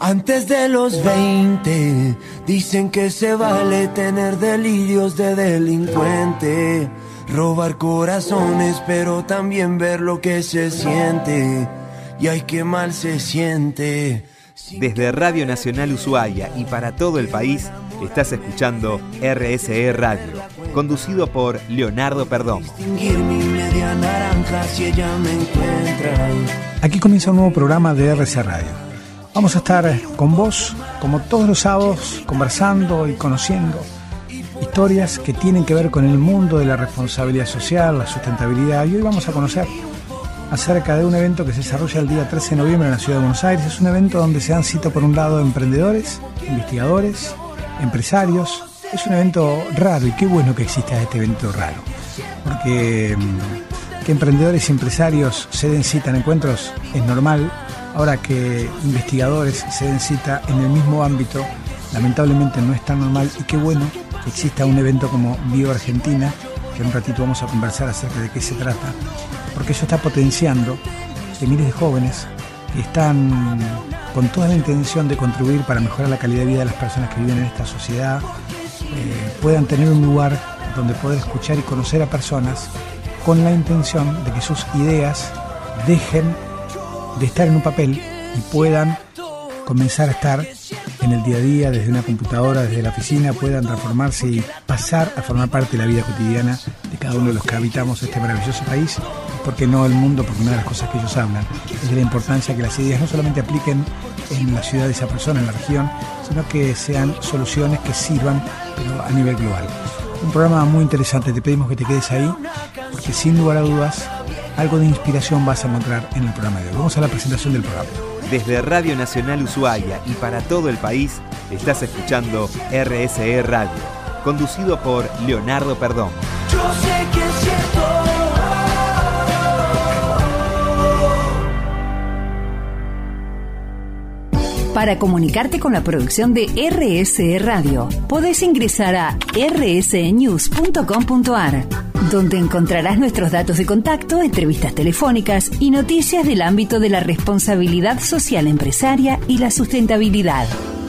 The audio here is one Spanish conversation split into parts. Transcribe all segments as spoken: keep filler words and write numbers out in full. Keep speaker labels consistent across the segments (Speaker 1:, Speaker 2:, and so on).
Speaker 1: Antes de los veinte, dicen que se vale tener delirios de delincuente, robar corazones, pero también ver lo que se siente. Y ay, qué mal se siente.
Speaker 2: Desde Radio Nacional Ushuaia y para todo el país, estás escuchando R S E Radio, conducido por Leonardo Perdomo.
Speaker 3: Aquí comienza un nuevo programa de R S E Radio. Vamos a estar con vos, como todos los sábados, conversando y conociendo historias que tienen que ver con el mundo de la responsabilidad social, la sustentabilidad. Y hoy vamos a conocer acerca de un evento que se desarrolla el día trece de noviembre en la ciudad de Buenos Aires. Es un evento donde se dan cita por un lado emprendedores, investigadores, empresarios. Es un evento raro y qué bueno que exista este evento raro, porque que emprendedores y empresarios se den cita en encuentros es normal. Ahora que investigadores se den cita en el mismo ámbito, lamentablemente no es tan normal, y qué bueno que exista un evento como Bio Argentina, que en un ratito vamos a conversar acerca de qué se trata, porque eso está potenciando que miles de jóvenes que están con toda la intención de contribuir para mejorar la calidad de vida de las personas que viven en esta sociedad, eh, puedan tener un lugar donde poder escuchar y conocer a personas con la intención de que sus ideas dejen de estar en un papel y puedan comenzar a estar en el día a día, desde una computadora, desde la oficina, puedan transformarse y pasar a formar parte de la vida cotidiana de cada uno de los que habitamos este maravilloso país, porque no el mundo, porque una de las cosas que ellos hablan es de la importancia que las ideas no solamente apliquen en la ciudad de esa persona, en la región, sino que sean soluciones que sirvan, pero a nivel global. Un programa muy interesante, te pedimos que te quedes ahí, porque sin lugar a dudas, algo de inspiración vas a encontrar en el programa de hoy. Vamos a la presentación del programa.
Speaker 2: Desde Radio Nacional Ushuaia y para todo el país, estás escuchando R S E Radio, conducido por Leonardo Perdomo.
Speaker 1: Yo sé que es cierto.
Speaker 4: Para comunicarte con la producción de R S E Radio, podés ingresar a r s e news punto com punto a r, donde encontrarás nuestros datos de contacto, entrevistas telefónicas y noticias del ámbito de la responsabilidad social empresaria y la sustentabilidad.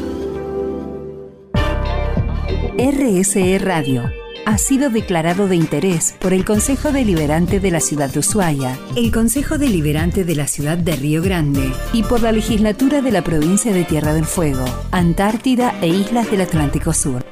Speaker 4: R S E Radio ha sido declarado de interés por el Consejo Deliberante de la Ciudad de Ushuaia, el Consejo Deliberante de la Ciudad de Río Grande y por la Legislatura de la Provincia de Tierra del Fuego, Antártida e Islas del Atlántico Sur.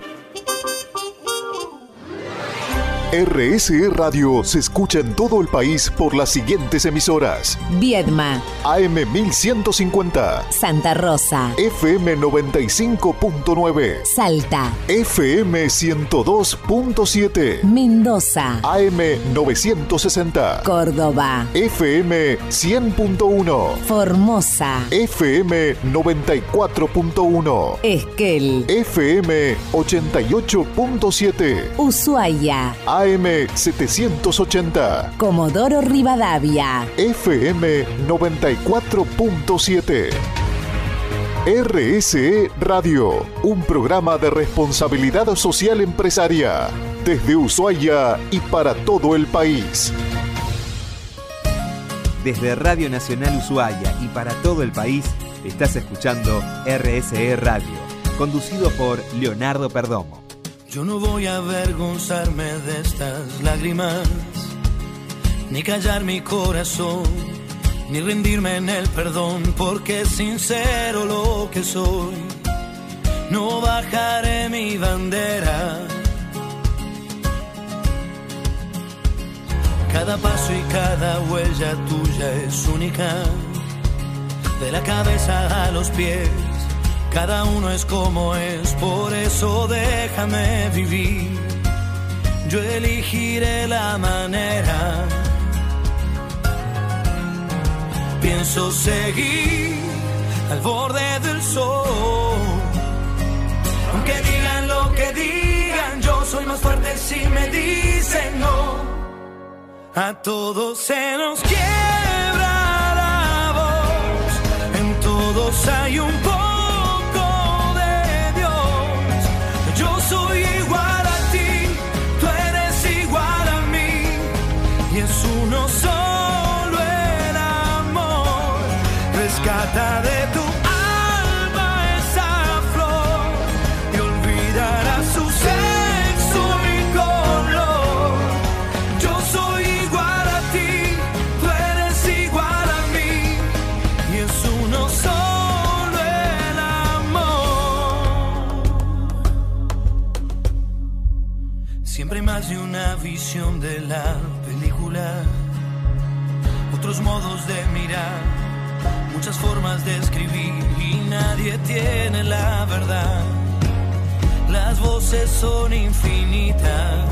Speaker 5: R S E Radio se escucha en todo el país por las siguientes emisoras:
Speaker 4: Viedma,
Speaker 5: A M mil ciento cincuenta,
Speaker 4: Santa Rosa,
Speaker 5: F M noventa y cinco punto nueve,
Speaker 4: Salta,
Speaker 5: F M ciento dos punto siete,
Speaker 4: Mendoza,
Speaker 5: A M novecientos sesenta,
Speaker 4: Córdoba,
Speaker 5: F M cien punto uno,
Speaker 4: Formosa,
Speaker 5: F M noventa y cuatro punto uno,
Speaker 4: Esquel,
Speaker 5: F M ochenta y ocho punto siete,
Speaker 4: Ushuaia,
Speaker 5: A M setecientos ochenta,
Speaker 4: Comodoro Rivadavia,
Speaker 5: F M noventa y cuatro punto siete. R S E Radio, un programa de responsabilidad social empresaria, desde Ushuaia y para todo el país.
Speaker 2: Desde Radio Nacional Ushuaia y para todo el país, estás escuchando R S E Radio, conducido por Leonardo Perdomo.
Speaker 1: Yo no voy a avergonzarme de estas lágrimas, ni callar mi corazón, ni rendirme en el perdón, porque es sincero lo que soy. No bajaré mi bandera. Cada paso y cada huella tuya es única, de la cabeza a los pies. Cada uno es como es, por eso déjame vivir. Yo elegiré la manera. Pienso seguir al borde del sol. Aunque digan lo que digan, yo soy más fuerte si me dicen no. A todos se nos quiebra la voz, en todos hay un poco. Uno solo el amor rescata de tu alma más de una visión de la película, otros modos de mirar, muchas formas de escribir y nadie tiene la verdad. Las voces son infinitas.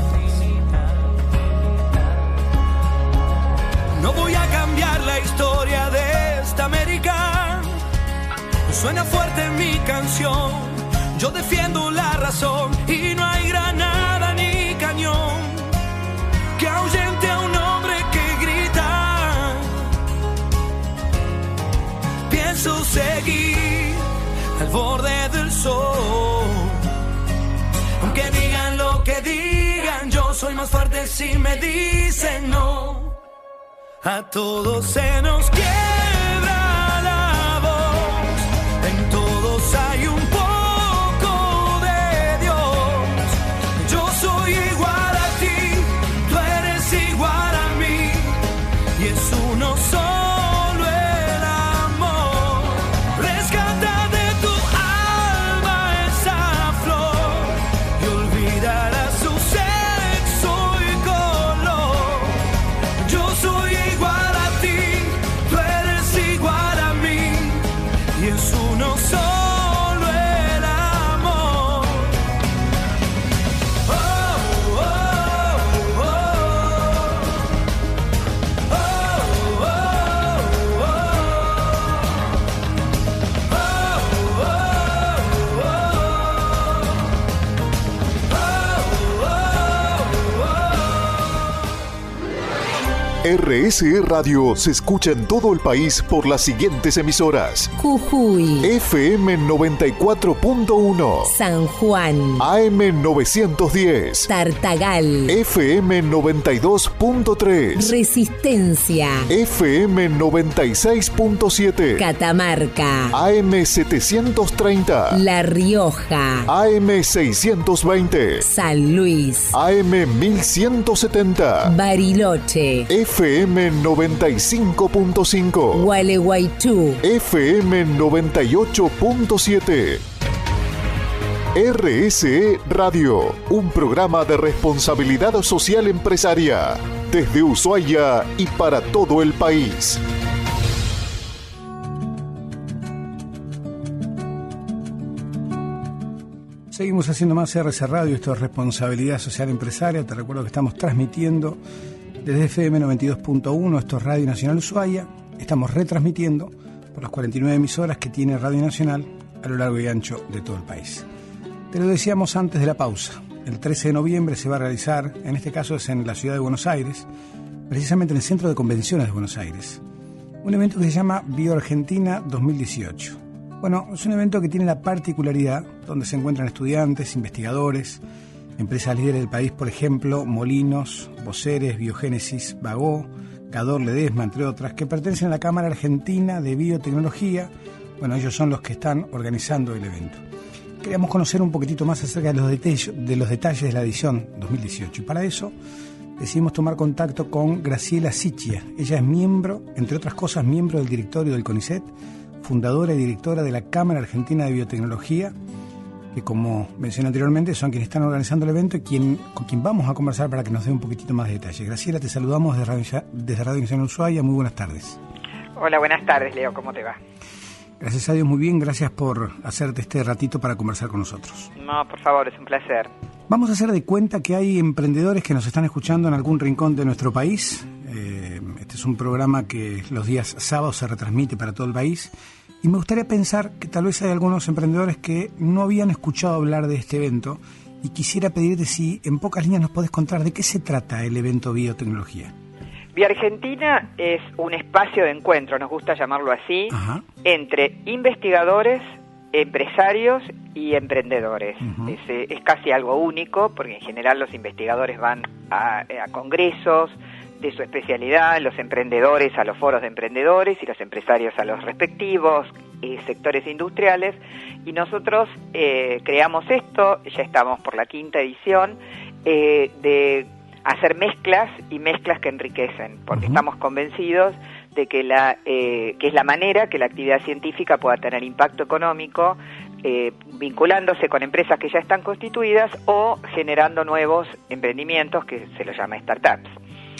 Speaker 1: No voy a cambiar la historia de esta América. Suena fuerte mi canción. Yo defiendo la razón y no hay granada ni cañón que ahuyente a un hombre que grita. Pienso seguir al borde del sol. Aunque digan lo que digan, yo soy más fuerte si me dicen no. A todos se nos quiebra la voz, en todos hay un poco de Dios. Yo soy igual a ti, tú eres igual a mí, y es uno solo el amor. Rescata de tu alma esa flor y olvidarás su sexo y color. Yo soy es uno solo el amor. Oh, oh, oh, oh, oh, oh,
Speaker 5: R S E Radio se escucha en todo el país por las siguientes emisoras:
Speaker 6: Jujuy,
Speaker 5: F M noventa y cuatro punto uno,
Speaker 6: San Juan,
Speaker 5: A M novecientos diez,
Speaker 6: Tartagal,
Speaker 5: F M noventa y dos punto tres,
Speaker 6: Resistencia,
Speaker 5: F M noventa y seis punto siete,
Speaker 6: Catamarca,
Speaker 5: A M setecientos treinta,
Speaker 6: La Rioja,
Speaker 5: A M seiscientos veinte,
Speaker 6: San Luis,
Speaker 5: A M mil ciento setenta,
Speaker 6: Bariloche,
Speaker 5: F M noventa y cinco punto cinco,
Speaker 6: Gualeguaychú,
Speaker 5: F M noventa y ocho punto siete. R S E Radio, un programa de responsabilidad social empresaria, desde Ushuaia y para todo el país.
Speaker 3: Seguimos haciendo más R S E Radio, esto es Responsabilidad Social Empresaria. Te recuerdo que estamos transmitiendo desde F M noventa y dos punto uno, esto es Radio Nacional Ushuaia. Estamos retransmitiendo por las cuarenta y nueve emisoras que tiene Radio Nacional a lo largo y ancho de todo el país. Te lo decíamos antes de la pausa. El trece de noviembre se va a realizar, en este caso es en la ciudad de Buenos Aires, precisamente en el Centro de Convenciones de Buenos Aires, un evento que se llama BioArgentina dos mil dieciocho. Bueno, es un evento que tiene la particularidad donde se encuentran estudiantes, investigadores, empresas líderes del país, por ejemplo, Molinos, Voceres, Biogénesis, Bagó, Gador, Ledesma, entre otras, que pertenecen a la Cámara Argentina de Biotecnología. Bueno, ellos son los que están organizando el evento. Queríamos conocer un poquitito más acerca de los detalles de, los detalles de la edición dos mil dieciocho, y para eso decidimos tomar contacto con Graciela Sicchia. Ella es miembro, entre otras cosas, miembro del directorio del CONICET, fundadora y directora de la Cámara Argentina de Biotecnología, que, como mencioné anteriormente, son quienes están organizando el evento y quien, con quien vamos a conversar para que nos dé un poquitito más de detalle. Graciela, te saludamos desde Radio, desde Radio Nacional Ushuaia. Muy buenas tardes.
Speaker 7: Hola, buenas tardes, Leo. ¿Cómo te va?
Speaker 3: Gracias a Dios, muy bien. Gracias por hacerte este ratito para conversar con nosotros.
Speaker 7: No, por favor, es un placer.
Speaker 3: Vamos a hacer de cuenta que hay emprendedores que nos están escuchando en algún rincón de nuestro país. Eh, este es un programa que los días sábados se retransmite para todo el país. Y me gustaría pensar que tal vez hay algunos emprendedores que no habían escuchado hablar de este evento, y quisiera pedirte si en pocas líneas nos podés contar de qué se trata el evento Biotecnología.
Speaker 7: BioArgentina es un espacio de encuentro, nos gusta llamarlo así,
Speaker 3: Ajá.
Speaker 7: entre investigadores, empresarios y emprendedores.
Speaker 3: Uh-huh.
Speaker 7: Es, es casi algo único, porque en general los investigadores van a, a congresos de su especialidad, los emprendedores a los foros de emprendedores y los empresarios a los respectivos eh, sectores industriales, y nosotros eh, creamos esto, ya estamos por la quinta edición, eh, de hacer mezclas y mezclas que enriquecen, porque uh-huh. estamos convencidos de que la eh, que es la manera que la actividad científica pueda tener impacto económico eh, vinculándose con empresas que ya están constituidas o generando nuevos emprendimientos que se los llama startups.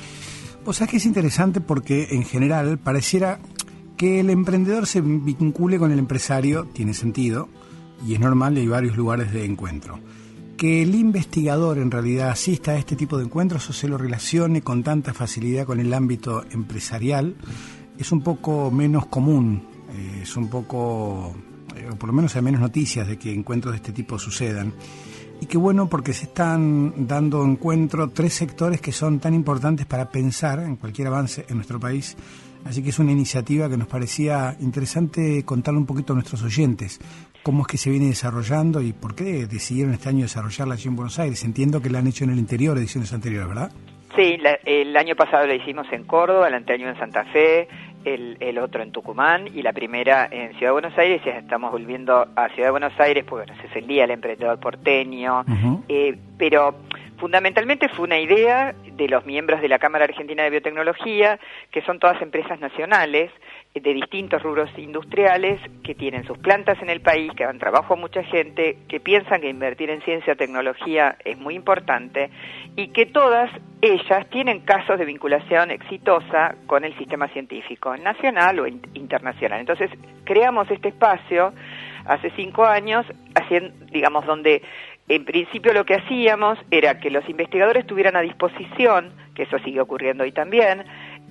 Speaker 3: O sea que es interesante porque en general pareciera que el emprendedor se vincule con el empresario, tiene sentido, y es normal y hay varios lugares de encuentro. Que el investigador en realidad asista a este tipo de encuentros o se lo relacione con tanta facilidad con el ámbito empresarial es un poco menos común, eh, es un poco, eh, o por lo menos hay menos noticias de que encuentros de este tipo sucedan. Y qué bueno porque se están dando encuentro tres sectores que son tan importantes para pensar en cualquier avance en nuestro país. Así que es una iniciativa que nos parecía interesante contarle un poquito a nuestros oyentes cómo es que se viene desarrollando y por qué decidieron este año desarrollarla allí en Buenos Aires. Entiendo que la han hecho en el interior, ediciones anteriores, ¿verdad?
Speaker 7: Sí, la, el año pasado la hicimos en Córdoba, el anteaño en Santa Fe, el, el otro en Tucumán y la primera en Ciudad de Buenos Aires. Ya estamos volviendo a Ciudad de Buenos Aires, pues bueno, ese es el día del emprendedor porteño, uh-huh. eh, pero fundamentalmente fue una idea de los miembros de la Cámara Argentina de Biotecnología, que son todas empresas nacionales de distintos rubros industriales que tienen sus plantas en el país, que dan trabajo a mucha gente, que piensan que invertir en ciencia o tecnología es muy importante y que todas ellas tienen casos de vinculación exitosa con el sistema científico, nacional o internacional. Entonces, creamos este espacio hace cinco años, haciendo, digamos, donde en principio lo que hacíamos era que los investigadores tuvieran a disposición, que eso sigue ocurriendo hoy también,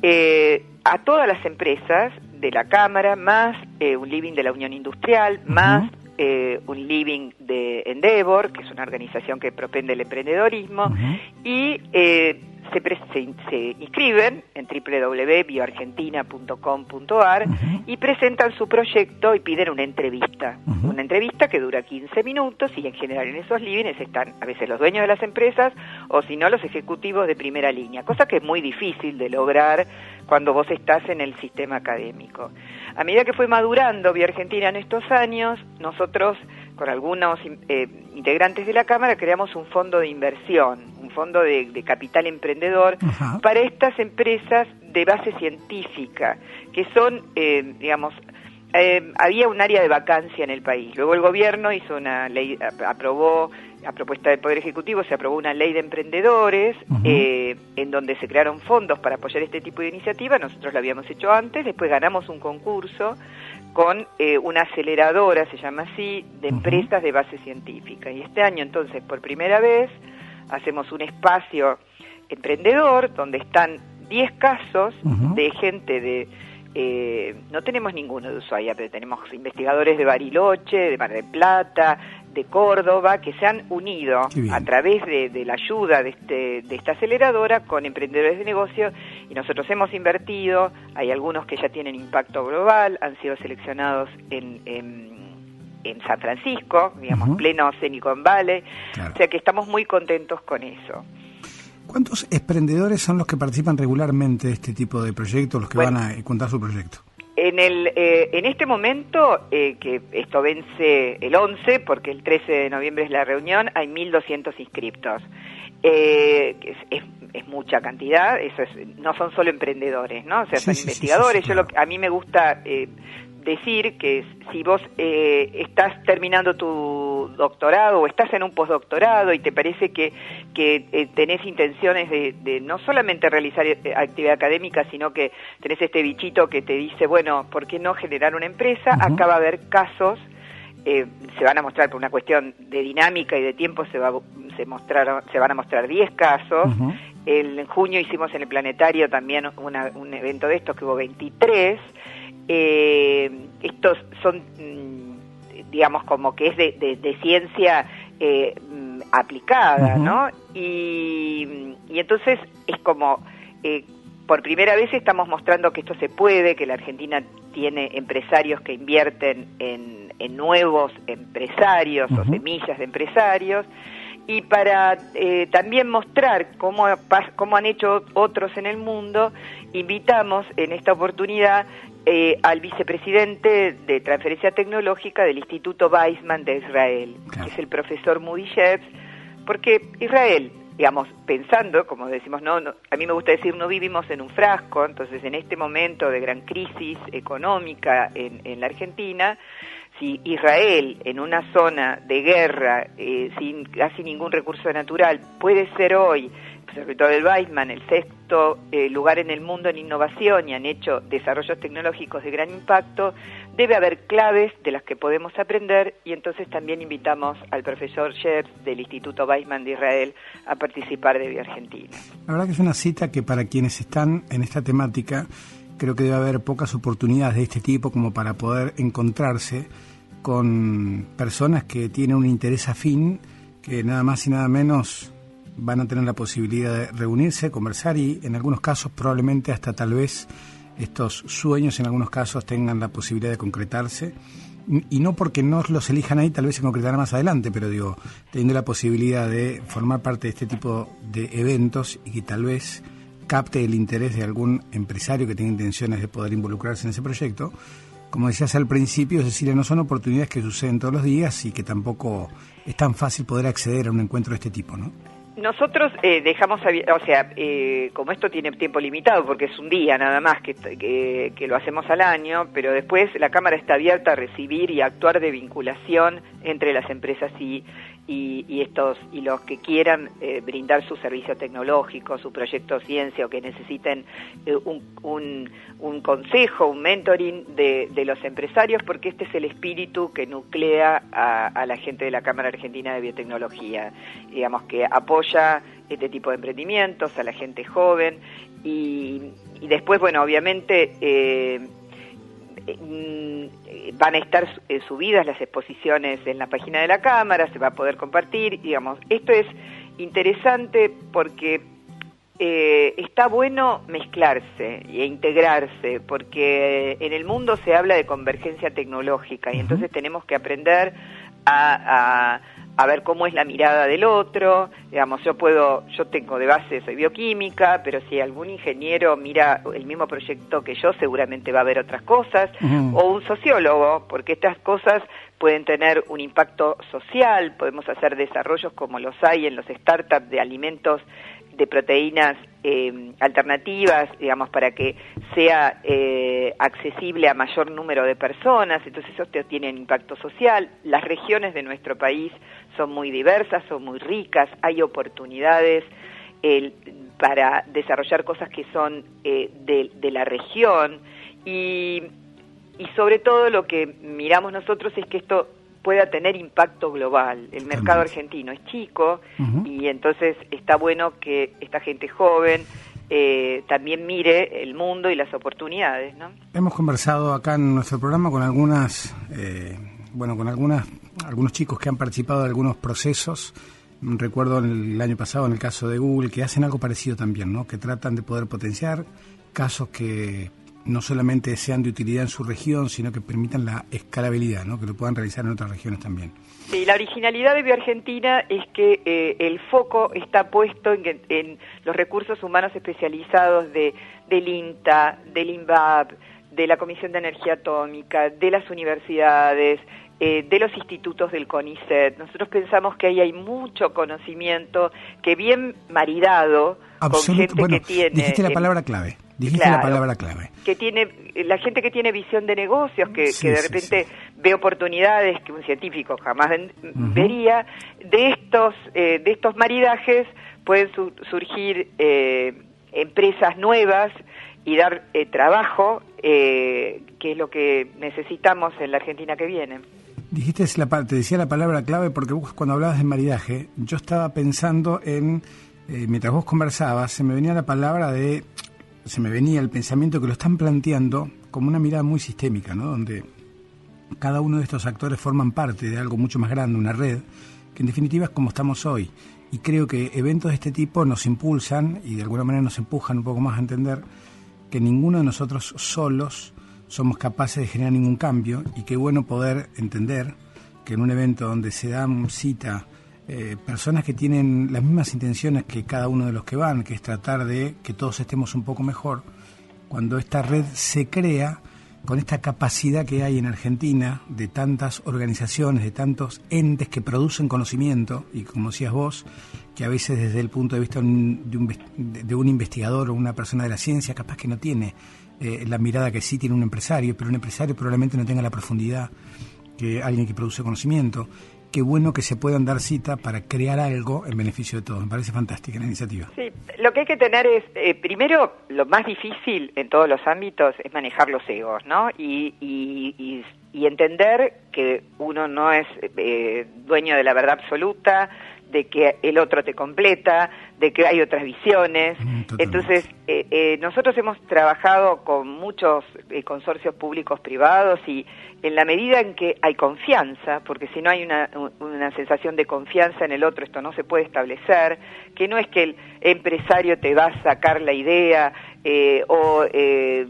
Speaker 7: eh, a todas las empresas de la Cámara, más eh, un living de la Unión Industrial, uh-huh. más eh, un living de Endeavor, que es una organización que propende el emprendedorismo, uh-huh. y eh, se, pre- se, se inscriben en doble u doble u doble u punto bioargentina punto com punto a r uh-huh. y presentan su proyecto y piden una entrevista. Uh-huh. Una entrevista que dura quince minutos y en general en esos livings están a veces los dueños de las empresas o si no los ejecutivos de primera línea, cosa que es muy difícil de lograr cuando vos estás en el sistema académico. A medida que fue madurando Bioargentina en estos años, nosotros con algunos eh, integrantes de la Cámara creamos un fondo de inversión, un fondo de, de capital emprendedor uh-huh. para estas empresas de base científica, que son, eh, digamos, eh, había un área de vacancia en el país. Luego el gobierno hizo una ley, aprobó, a propuesta del Poder Ejecutivo, se aprobó una ley de emprendedores uh-huh. eh, en donde se crearon fondos para apoyar este tipo de iniciativa. Nosotros lo habíamos hecho antes, después ganamos un concurso con eh, una aceleradora, se llama así, de empresas uh-huh. de base científica. Y este año, entonces, por primera vez, hacemos un espacio emprendedor donde están diez casos uh-huh. de gente de... Eh, no tenemos ninguno de Ushuaia, pero tenemos investigadores de Bariloche, de Mar del Plata, de Córdoba, que se han unido a través de, de la ayuda de, este, de esta aceleradora con emprendedores de negocio, y nosotros hemos invertido. Hay algunos que ya tienen impacto global, han sido seleccionados en, en, en San Francisco, digamos, uh-huh. pleno Silicon Valley, claro. O sea que estamos muy contentos con eso.
Speaker 3: ¿Cuántos emprendedores son los que participan regularmente de este tipo de proyectos, los que bueno, van a contar su proyecto?
Speaker 7: En el eh, en este momento, eh, que esto vence el once, porque el trece de noviembre es la reunión, hay mil doscientos inscriptos. Eh, es, es, es mucha cantidad, eso es, no son solo emprendedores, ¿no? O sea, sí, son sí, investigadores. Sí, sí, sí, claro. Yo lo, a mí me gusta eh, decir que si vos eh, estás terminando tu doctorado o estás en un postdoctorado y te parece que, que eh, tenés intenciones de, de no solamente realizar actividad académica, sino que tenés este bichito que te dice, bueno, ¿por qué no generar una empresa? Uh-huh. Acá va a haber casos, eh, se van a mostrar por una cuestión de dinámica y de tiempo, se, va, se, mostraron, se van a mostrar diez casos. Uh-huh. El, en junio hicimos en el Planetario también una, un evento de estos que hubo veintitrés. Eh, estos son, digamos, como que es de, de, de ciencia eh, aplicada, uh-huh. ¿no? Y, y entonces es como, eh, por primera vez estamos mostrando que esto se puede, que la Argentina tiene empresarios que invierten en, en nuevos empresarios uh-huh. o semillas de empresarios. Y para eh, también mostrar cómo, cómo han hecho otros en el mundo, invitamos en esta oportunidad eh, al vicepresidente de Transferencia Tecnológica del Instituto Weizmann de Israel, claro. que es el profesor Moody Sheps, porque Israel digamos, pensando, como decimos, no, no, a mí me gusta decir, no vivimos en un frasco, entonces en este momento de gran crisis económica en, en la Argentina, si Israel, en una zona de guerra, eh, sin casi ningún recurso natural, puede ser hoy, sobre todo el Weizmann, el sexto eh, lugar en el mundo en innovación y han hecho desarrollos tecnológicos de gran impacto, debe haber claves de las que podemos aprender y entonces también invitamos al profesor Sherbs del Instituto Weizmann de Israel a participar de Bioargentina.
Speaker 3: La verdad que es una cita que para quienes están en esta temática creo que debe haber pocas oportunidades de este tipo como para poder encontrarse con personas que tienen un interés afín, que nada más y nada menos van a tener la posibilidad de reunirse, conversar y en algunos casos probablemente hasta tal vez estos sueños en algunos casos tengan la posibilidad de concretarse y no porque no los elijan ahí, tal vez se concretará más adelante, pero digo, teniendo la posibilidad de formar parte de este tipo de eventos y que tal vez capte el interés de algún empresario que tenga intenciones de poder involucrarse en ese proyecto. Como decías al principio, Cecilia, no son oportunidades que suceden todos los días y que tampoco es tan fácil poder acceder a un encuentro de este tipo, ¿no?
Speaker 7: Nosotros eh, dejamos, o sea, eh, como esto tiene tiempo limitado, porque es un día nada más que, que, que lo hacemos al año, pero después la Cámara está abierta a recibir y a actuar de vinculación entre las empresas y, y, y estos y los que quieran eh, brindar su servicio tecnológico, su proyecto de ciencia o que necesiten eh, un, un, un consejo, un mentoring de, de los empresarios, porque este es el espíritu que nuclea a, a la gente de la Cámara Argentina de Biotecnología, digamos que apoya este tipo de emprendimientos a la gente joven y, y después, bueno, obviamente eh, eh, van a estar eh, subidas las exposiciones en la página de la Cámara, se va a poder compartir, digamos, esto es interesante porque eh, está bueno mezclarse e integrarse, porque en el mundo se habla de convergencia tecnológica y entonces tenemos que aprender a, a a ver cómo es la mirada del otro, digamos, yo puedo, yo tengo de base, soy bioquímica, pero si algún ingeniero mira el mismo proyecto que yo, seguramente va a ver otras cosas, uh-huh. o un sociólogo, porque estas cosas pueden tener un impacto social, podemos hacer desarrollos como los hay en los startups de alimentos de proteínas eh, alternativas, digamos, para que sea eh, accesible a mayor número de personas, entonces eso tiene un impacto social. Las regiones de nuestro país son muy diversas, son muy ricas, hay oportunidades eh, para desarrollar cosas que son eh, de, de la región y, y sobre todo lo que miramos nosotros es que esto pueda tener impacto global. El mercado argentino es chico uh-huh. y entonces está bueno que esta gente joven eh, también mire el mundo y las oportunidades, ¿no? Hemos
Speaker 3: conversado acá en nuestro programa con algunas, eh, bueno, con algunas, algunos chicos que han participado de algunos procesos. Recuerdo el año pasado en el caso de Google que hacen algo parecido también, ¿no? Que tratan de poder potenciar casos que no solamente sean de utilidad en su región, sino que permitan la escalabilidad, ¿no? Que lo puedan realizar en otras regiones también.
Speaker 7: Sí, la originalidad de Bioargentina es que eh, el foco está puesto en, en los recursos humanos especializados de del INTA, del INVAP, de la Comisión de Energía Atómica, de las universidades, eh, de los institutos del CONICET. Nosotros pensamos que ahí hay mucho conocimiento que bien maridado
Speaker 3: Absolut-
Speaker 7: con gente
Speaker 3: bueno,
Speaker 7: que tiene...
Speaker 3: dijiste la palabra clave. Dijiste
Speaker 7: claro,
Speaker 3: la palabra clave.
Speaker 7: Que tiene la gente que tiene visión de negocios, que, sí, que de repente sí, sí. ve oportunidades que un científico jamás ven, uh-huh. vería. De estos eh, de estos maridajes pueden su, surgir eh, empresas nuevas y dar eh, trabajo, eh, que es lo que necesitamos en la Argentina que viene.
Speaker 3: Dijiste la te decía la palabra clave porque vos cuando hablabas de maridaje, yo estaba pensando en eh, mientras vos conversabas, se me venía la palabra de se me venía el pensamiento que lo están planteando como una mirada muy sistémica, ¿no? Donde cada uno de estos actores forman parte de algo mucho más grande, una red, que en definitiva es como estamos hoy. Y creo que eventos de este tipo nos impulsan y de alguna manera nos empujan un poco más a entender que ninguno de nosotros solos somos capaces de generar ningún cambio y qué bueno poder entender que en un evento donde se dan cita Eh, personas que tienen las mismas intenciones que cada uno de los que van, que es tratar de que todos estemos un poco mejor, cuando esta red se crea con esta capacidad que hay en Argentina de tantas organizaciones, de tantos entes que producen conocimiento y como decías vos, que a veces desde el punto de vista de un, de un, de un investigador o una persona de la ciencia capaz que no tiene eh, la mirada que sí tiene un empresario, pero un empresario probablemente no tenga la profundidad que alguien que produce conocimiento. Qué bueno que se puedan dar cita para crear algo en beneficio de todos. Me parece fantástica la iniciativa.
Speaker 7: Sí, lo que hay que tener es, eh, primero, lo más difícil en todos los ámbitos es manejar los egos, ¿no? Y, y, y, y entender que uno no es eh, dueño de la verdad absoluta, de que el otro te completa, de que hay otras visiones. Mm, Entonces, eh, eh, nosotros hemos trabajado con muchos eh, consorcios públicos privados y en la medida en que hay confianza, porque si no hay una, una sensación de confianza en el otro, esto no se puede establecer, que no es que el empresario te va a sacar la idea eh, o... Eh,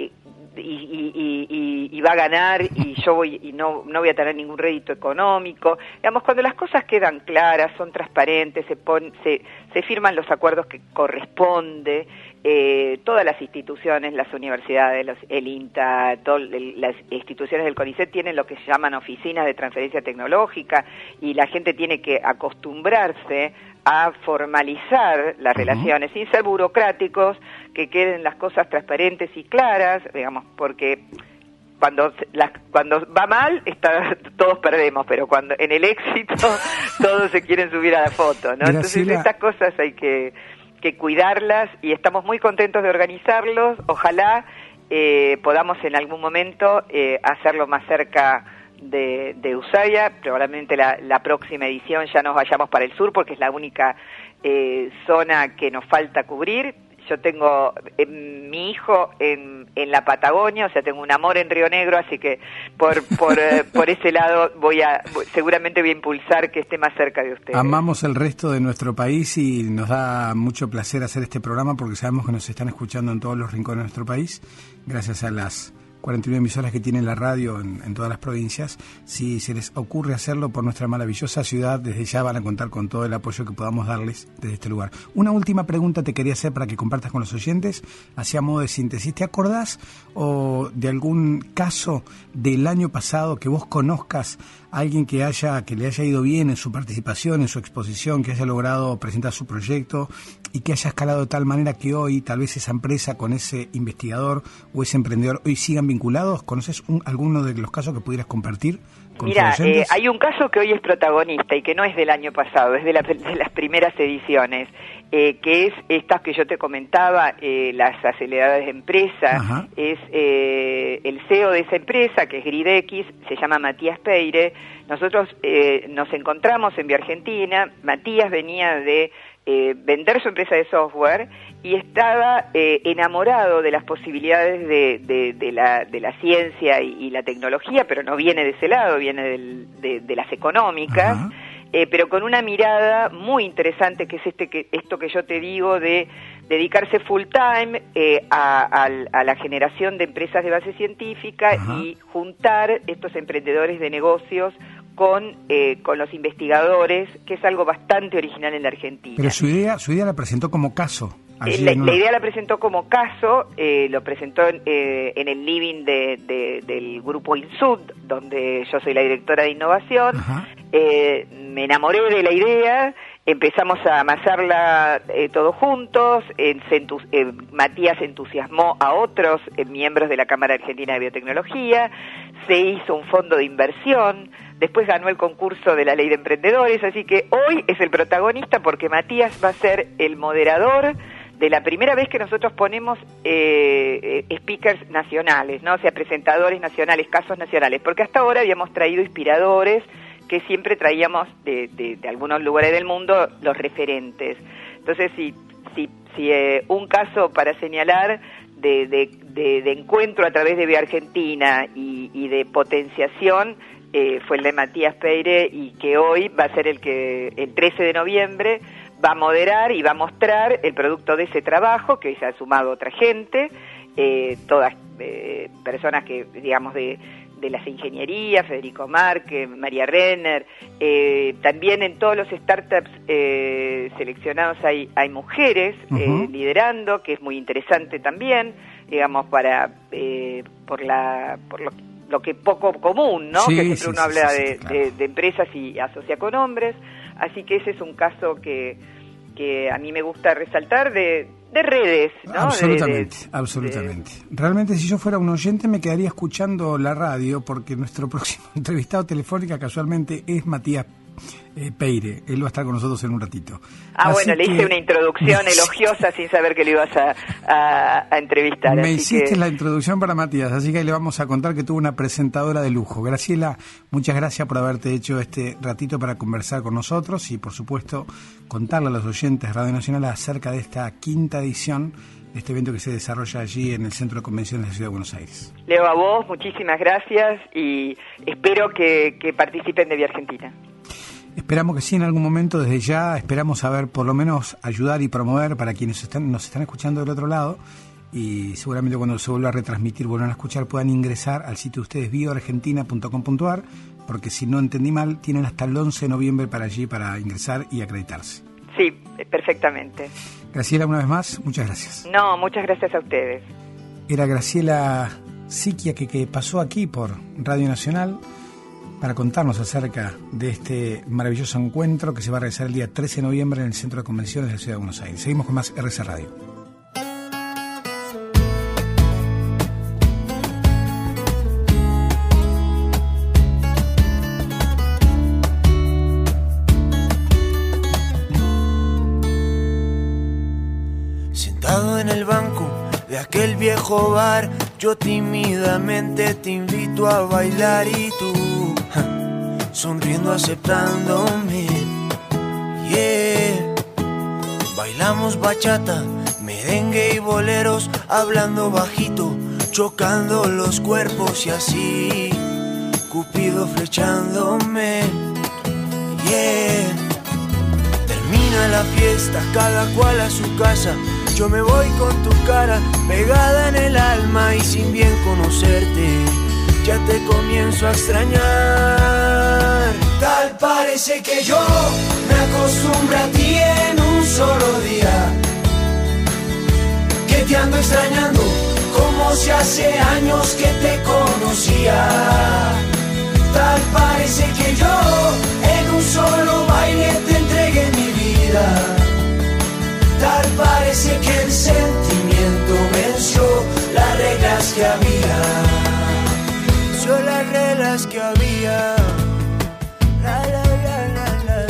Speaker 7: Y, y, y, y va a ganar y yo voy y no no voy a tener ningún rédito económico. Digamos, cuando las cosas quedan claras, son transparentes, se pon, se, se firman los acuerdos que corresponde, eh, todas las instituciones, las universidades, los, el INTA, todo, el, las instituciones del CONICET tienen lo que se llaman oficinas de transferencia tecnológica y la gente tiene que acostumbrarse a formalizar las uh-huh. relaciones sin ser burocráticos, que queden las cosas transparentes y claras, digamos, porque cuando las, cuando va mal está, todos perdemos, pero cuando en el éxito todos se quieren subir a la foto, ¿no? Graciela. Entonces estas cosas hay que, que cuidarlas y estamos muy contentos de organizarlos. Ojalá eh, podamos en algún momento eh, hacerlo más cerca de, de Ushuaia. Probablemente la, la próxima edición ya nos vayamos para el sur porque es la única eh, zona que nos falta cubrir. Yo tengo eh, mi hijo en, en la Patagonia, o sea, tengo un amor en Río Negro, así que por por, eh, por ese lado voy a seguramente voy a impulsar que esté más cerca de ustedes.
Speaker 3: Amamos el resto de nuestro país y nos da mucho placer hacer este programa porque sabemos que nos están escuchando en todos los rincones de nuestro país, gracias a las cuarenta y nueve emisoras que tiene la radio en, en todas las provincias. Si se les ocurre hacerlo por nuestra maravillosa ciudad, desde ya van a contar con todo el apoyo que podamos darles desde este lugar. Una última pregunta te quería hacer para que compartas con los oyentes, así a modo de síntesis. ¿Te acordás o de algún caso del año pasado que vos conozcas a alguien que haya que le haya ido bien en su participación, en su exposición, que haya logrado presentar su proyecto y que haya escalado de tal manera que hoy tal vez esa empresa con ese investigador o ese emprendedor hoy sigan vinculados? ¿Conoces un, alguno de los casos que pudieras compartir con
Speaker 7: Mira, eh, hay un caso que hoy es protagonista y que no es del año pasado, es de, la, de las primeras ediciones, eh, que es estas que yo te comentaba, eh, las aceleradoras de empresa. Ajá. Es eh, el C E O de esa empresa, que es GridX, se llama Matías Peire. Nosotros eh, nos encontramos en Vía Argentina. Matías venía de eh, vender su empresa de software y estaba eh, enamorado de las posibilidades de, de, de, la, de la ciencia y, y la tecnología, pero no viene de ese lado, viene del, de, de las económicas. Ajá. Eh, pero con una mirada muy interesante, que es este que esto que yo te digo de dedicarse full time eh, a, a, a la generación de empresas de base científica. Ajá. Y juntar estos emprendedores de negocios con eh, con los investigadores, que es algo bastante original en la Argentina.
Speaker 3: Pero su idea su idea la presentó como caso.
Speaker 7: La, la idea la presentó como caso, eh, lo presentó en, eh, en el living de, de, del grupo INSUD, donde yo soy la directora de innovación. Eh, me enamoré de la idea, empezamos a amasarla eh, todos juntos, eh, se entu eh, Matías entusiasmó a otros eh, miembros de la Cámara Argentina de Biotecnología, se hizo un fondo de inversión, después ganó el concurso de la Ley de Emprendedores, así que hoy es el protagonista porque Matías va a ser el moderador de la primera vez que nosotros ponemos eh, eh, speakers nacionales, ¿no? O sea, presentadores nacionales, casos nacionales, porque hasta ahora habíamos traído inspiradores que siempre traíamos de, de, de algunos lugares del mundo los referentes. Entonces, si, si, si eh, un caso para señalar de, de, de, de encuentro a través de Vía Argentina y, y de potenciación, eh, fue el de Matías Peire, y que hoy va a ser el que el trece de noviembre va a moderar y va a mostrar el producto de ese trabajo, que hoy se ha sumado otra gente, eh, todas eh, personas que, digamos, de, de las ingenierías, Federico Marque, María Renner, eh, también en todos los startups eh, seleccionados hay, hay mujeres uh-huh. eh, liderando, que es muy interesante también, digamos, para eh, por la por lo, lo que poco común, ¿no? Sí, que siempre sí, uno sí, habla sí, sí, de, claro. de, de empresas y asocia con hombres. Así que ese es un caso que, que a mí me gusta resaltar de, de redes, ¿no?
Speaker 3: Absolutamente,
Speaker 7: de, de,
Speaker 3: absolutamente. De... Realmente, si yo fuera un oyente, me quedaría escuchando la radio, porque nuestro próximo entrevistado telefónica casualmente es Matías eh, Peire. Él va a estar con nosotros en un ratito.
Speaker 7: Ah,
Speaker 3: así
Speaker 7: bueno, le hice
Speaker 3: que...
Speaker 7: una introducción elogiosa sin saber que lo ibas a, a, a entrevistar.
Speaker 3: Me
Speaker 7: así
Speaker 3: hiciste
Speaker 7: que...
Speaker 3: la introducción para Matías, así que ahí le vamos a contar que tuvo una presentadora de lujo. Graciela, muchas gracias por haberte hecho este ratito para conversar con nosotros y, por supuesto, contarle a los oyentes de Radio Nacional acerca de esta quinta edición de este evento que se desarrolla allí en el Centro de Convenciones de la Ciudad de Buenos Aires.
Speaker 7: Leo, a vos, muchísimas gracias y espero que, que participen de Vía Argentina.
Speaker 3: Esperamos que sí, en algún momento. Desde ya esperamos saber, por lo menos, ayudar y promover para quienes están, nos están escuchando del otro lado, y seguramente cuando se vuelva a retransmitir, vuelvan a escuchar, puedan ingresar al sitio de ustedes, bioargentina punto com punto a r, porque si no entendí mal, tienen hasta el once de noviembre para allí, para ingresar y acreditarse.
Speaker 7: Sí, perfectamente.
Speaker 3: Graciela, una vez más, muchas gracias.
Speaker 7: No, muchas gracias a ustedes.
Speaker 3: Era Graciela Siquia, que, que pasó aquí por Radio Nacional para contarnos acerca de este maravilloso encuentro que se va a realizar el día trece de noviembre en el Centro de Convenciones de la Ciudad de Buenos Aires. Seguimos con más R C Radio.
Speaker 8: Sentado en el banco de aquel viejo bar, yo tímidamente te invito a bailar y tú, ja, sonriendo aceptándome, yeah. Bailamos bachata, merengue y boleros, hablando bajito, chocando los cuerpos y así, Cupido flechándome, yeah. Termina la fiesta, cada cual a su casa. Yo me voy con tu cara pegada en el alma y sin bien conocerte, ya te comienzo a extrañar. Tal parece que yo me acostumbro a ti en un solo día, que te ando extrañando como si hace años que te conocía. Tal parece que yo en un solo baile te entregué mi vida. Tal parece que el sentimiento venció las reglas que había, venció las reglas que había. La, la, la, la,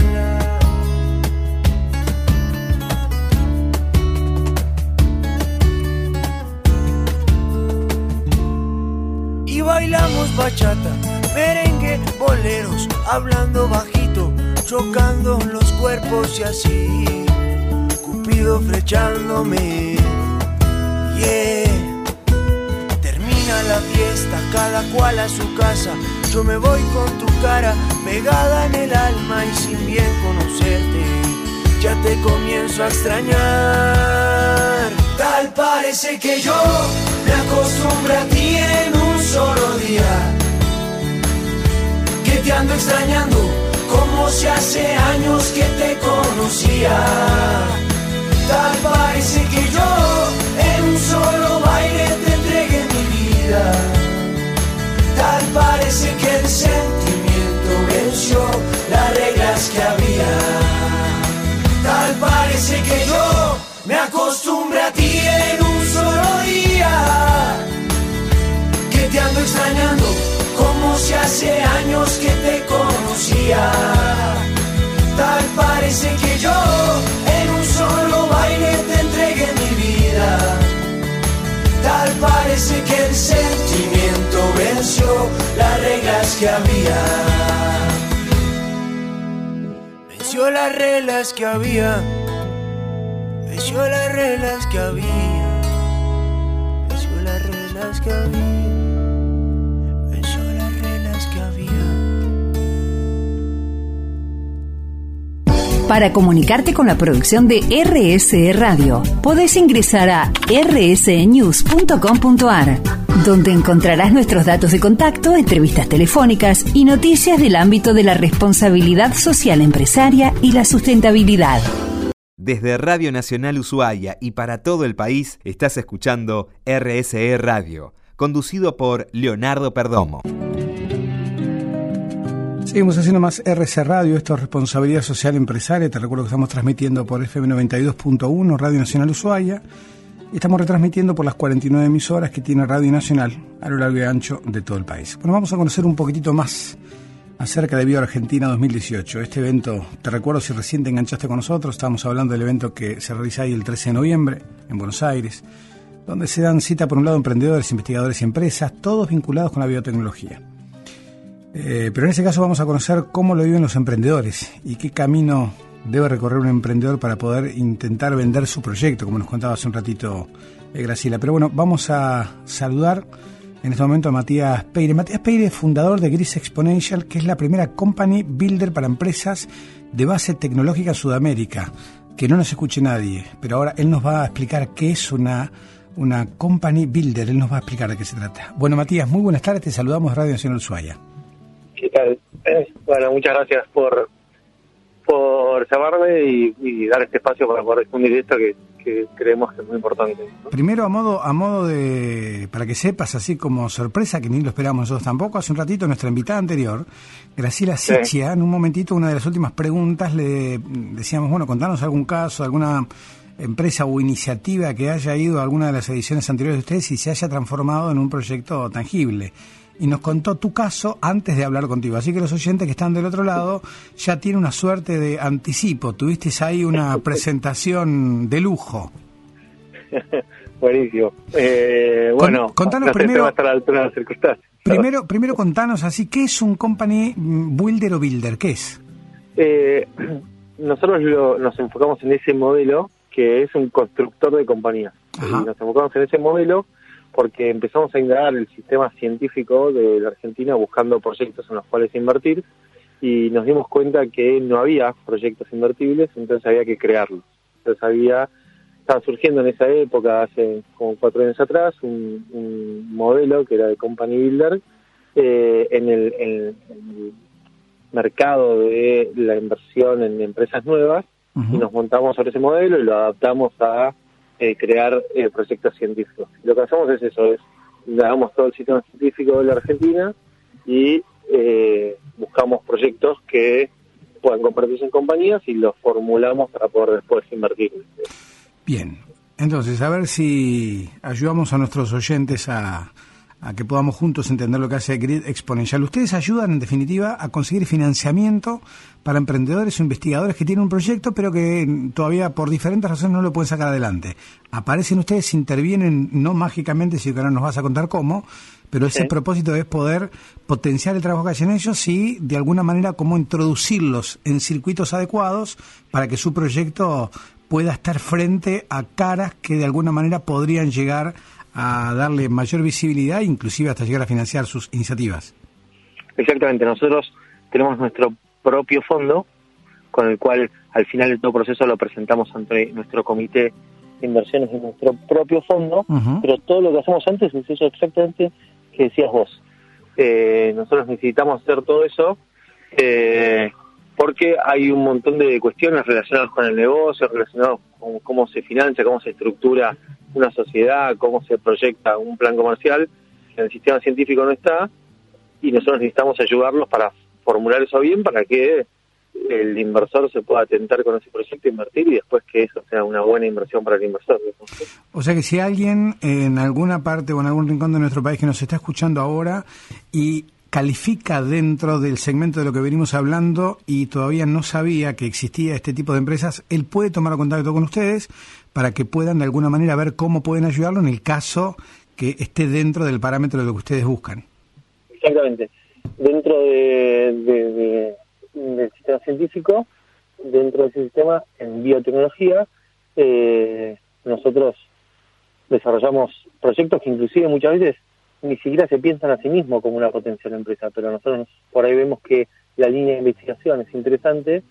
Speaker 8: la, la. Y bailamos bachata, merengue, boleros, hablando bajito, chocando los cuerpos y así, Cupido flechándome, yeah. Termina la fiesta, cada cual a su casa. Yo me voy con tu cara pegada en el alma y sin bien conocerte, ya te comienzo a extrañar. Tal parece que yo me acostumbro a ti en un solo día, que te ando extrañando como si hace años que te conocía. Tal parece que yo en un solo baile te entregué mi vida. Tal parece que el sentimiento venció las reglas que había. Tal parece que yo me acostumbré a ti en un solo día, que te ando extrañando como si hace años que te conocía. Tal parece que yo en un solo baile te entregué mi vida. Tal parece que el sentimiento venció las reglas que había, venció las reglas que había, venció las reglas que había, venció las reglas que había, venció las reglas que había.
Speaker 4: Para comunicarte con la producción de R S E Radio, podés ingresar a r s e news punto com punto a r, donde encontrarás nuestros datos de contacto, entrevistas telefónicas y noticias del ámbito de la responsabilidad social empresaria y la sustentabilidad.
Speaker 2: Desde Radio Nacional Ushuaia y para todo el país, estás escuchando R S E Radio, conducido por Leonardo Perdomo.
Speaker 3: Seguimos haciendo más R C Radio, esto es Responsabilidad Social Empresaria. Te recuerdo que estamos transmitiendo por F M noventa y dos punto uno, Radio Nacional Ushuaia, y estamos retransmitiendo por las cuarenta y nueve emisoras que tiene Radio Nacional a lo largo y ancho de todo el país. Bueno, vamos a conocer un poquitito más acerca de Bio Argentina dos mil dieciocho. Este evento, te recuerdo si recién te enganchaste con nosotros, estamos hablando del evento que se realiza ahí el trece de noviembre en Buenos Aires, donde se dan cita por un lado emprendedores, investigadores y empresas, todos vinculados con la biotecnología. Eh, pero en este caso vamos a conocer cómo lo viven los emprendedores y qué camino debe recorrer un emprendedor para poder intentar vender su proyecto, como nos contaba hace un ratito eh, Graciela. Pero bueno, vamos a saludar en este momento a Matías Peire. Matías Peire es fundador de Gris Exponential, que es la primera company builder para empresas de base tecnológica en Sudamérica. Que no nos escuche nadie, pero ahora él nos va a explicar qué es una, una company builder. Él nos va a explicar de qué se trata. Bueno, Matías, muy buenas tardes, te saludamos Radio Nacional Ushuaia.
Speaker 9: ¿Qué tal? Eh, bueno, muchas gracias por por llamarme y, y dar este espacio para poder difundir esto que, que creemos que es muy importante, ¿no?
Speaker 3: Primero, a modo a modo de, para que sepas, así como sorpresa, que ni lo esperamos nosotros tampoco, hace un ratito nuestra invitada anterior, Graciela Sicchia, sí. En un momentito, una de las últimas preguntas, le decíamos, bueno, contanos algún caso, alguna empresa o iniciativa que haya ido a alguna de las ediciones anteriores de ustedes y se haya transformado en un proyecto tangible. Y nos contó tu caso antes de hablar contigo. Así que los oyentes que están del otro lado ya tienen una suerte de anticipo. Tuviste ahí una presentación de lujo.
Speaker 9: Buenísimo. Eh, bueno,
Speaker 3: Con, contanos
Speaker 9: no
Speaker 3: primero,
Speaker 9: hasta la altura de las circunstancias.
Speaker 3: Primero, primero contanos así, ¿qué es un company builder o builder? ¿Qué es?
Speaker 9: Eh, nosotros lo, nos enfocamos en ese modelo que es un constructor de compañías. Ajá. Y nos enfocamos en ese modelo porque empezamos a indagar el sistema científico de la Argentina buscando proyectos en los cuales invertir y nos dimos cuenta que no había proyectos invertibles, entonces había que crearlos. Entonces había, estaba surgiendo en esa época, hace como cuatro años atrás, un, un modelo que era de Company Builder eh, en, el, en el mercado de la inversión en empresas nuevas. Uh-huh. Y nos montamos sobre ese modelo y lo adaptamos a Eh, crear eh, proyectos científicos. Lo que hacemos es eso, es damos todo el sistema científico de la Argentina y eh, buscamos proyectos que puedan convertirse en compañías y los formulamos para poder después invertir.
Speaker 3: Bien, entonces a ver si ayudamos a nuestros oyentes a, a que podamos juntos entender lo que hace Grid Exponential. Ustedes ayudan, en definitiva, a conseguir financiamiento para emprendedores o investigadores que tienen un proyecto, pero que todavía por diferentes razones no lo pueden sacar adelante. Aparecen ustedes, intervienen, no mágicamente, si ahora nos vas a contar cómo, pero ese sí. propósito es poder potenciar el trabajo que hacen ellos y, de alguna manera, cómo introducirlos en circuitos adecuados para que su proyecto pueda estar frente a caras que, de alguna manera, podrían llegar a darle mayor visibilidad, inclusive hasta llegar a financiar sus iniciativas.
Speaker 9: Exactamente, nosotros tenemos nuestro propio fondo, con el cual al final de todo proceso lo presentamos ante nuestro comité de inversiones en nuestro propio fondo, uh-huh. Pero todo lo que hacemos antes es eso exactamente que decías vos. Eh, nosotros necesitamos hacer todo eso eh, porque hay un montón de cuestiones relacionadas con el negocio, relacionadas con cómo se financia, cómo se estructura una sociedad, cómo se proyecta un plan comercial, que en el sistema científico no está, y nosotros necesitamos ayudarlos para formular eso bien, para que el inversor se pueda atentar con ese proyecto, invertir, y después que eso sea una buena inversión para el inversor.
Speaker 3: O sea que si alguien en alguna parte o en algún rincón de nuestro país que nos está escuchando ahora y califica dentro del segmento de lo que venimos hablando y todavía no sabía que existía este tipo de empresas, él puede tomar contacto con ustedes para que puedan de alguna manera ver cómo pueden ayudarlo en el caso que esté dentro del parámetro de lo que ustedes buscan.
Speaker 9: Exactamente. Dentro de, de, de, del sistema científico, dentro de ese sistema en biotecnología, eh, nosotros desarrollamos proyectos que inclusive muchas veces ni siquiera se piensan a sí mismos como una potencial empresa, pero nosotros por ahí vemos que la línea de investigación es interesante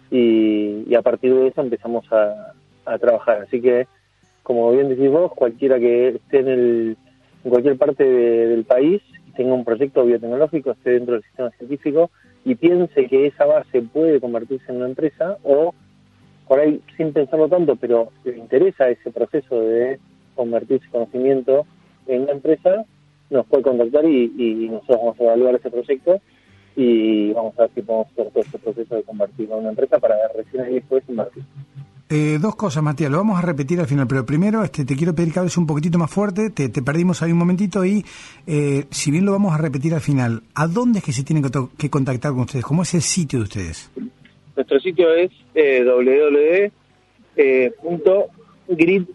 Speaker 9: y, y a partir de eso empezamos a, a trabajar. Así que, como bien decís vos, cualquiera que esté en, el, en cualquier parte de, del país y tenga un proyecto biotecnológico, esté dentro del sistema científico y piense que esa base puede convertirse en una empresa, o por ahí sin pensarlo tanto, pero le interesa ese proceso de convertir ese conocimiento en una empresa, nos puede contactar y, y nosotros vamos a evaluar ese proyecto y vamos a ver si podemos hacer todo este proceso de convertir a una empresa para recién ahí después invertir.
Speaker 3: Eh, dos cosas, Matías, lo vamos a repetir al final, pero primero este, te quiero pedir que hables un poquitito más fuerte, te, te perdimos ahí un momentito y eh, si bien lo vamos a repetir al final, ¿a dónde es que se tienen que, to- que contactar con ustedes? ¿Cómo es el sitio de ustedes?
Speaker 9: Nuestro sitio es eh, doble u doble u doble u punto grid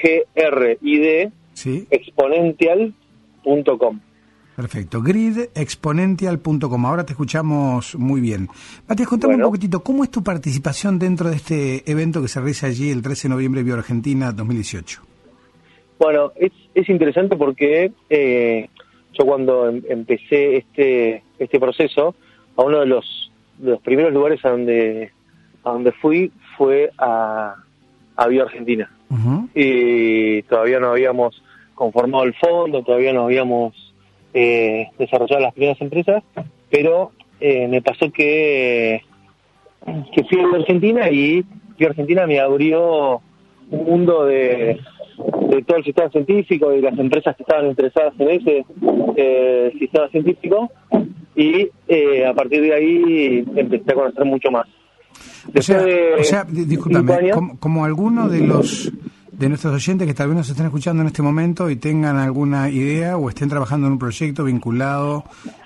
Speaker 3: ¿Sí?
Speaker 9: exponential punto com.
Speaker 3: Perfecto, grid exponential punto com. Ahora te escuchamos muy bien. Matías, contame
Speaker 9: Bueno.
Speaker 3: un poquitito, ¿cómo es tu participación dentro de este evento que se realiza allí el trece de noviembre Bio Argentina dos mil dieciocho?
Speaker 9: Bueno, es, es interesante porque eh, yo cuando em- empecé este este proceso, a uno de los, de los primeros lugares a donde a donde fui fue a, a Bio Argentina.
Speaker 3: Uh-huh.
Speaker 9: Y todavía no habíamos conformado el fondo, todavía no habíamos eh, desarrollado las primeras empresas, pero eh, me pasó que, que fui a Argentina y Bio Argentina me abrió un mundo de, de todo el sistema científico y las empresas que estaban interesadas en ese eh, sistema científico, y eh, a partir de ahí empecé a conocer mucho más.
Speaker 3: O sea,
Speaker 9: de
Speaker 3: o sea, di- discúlpame,
Speaker 9: cinco años-
Speaker 3: como, como alguno de los de nuestros oyentes que tal vez nos estén escuchando en este momento y tengan alguna idea o estén trabajando en un proyecto vinculado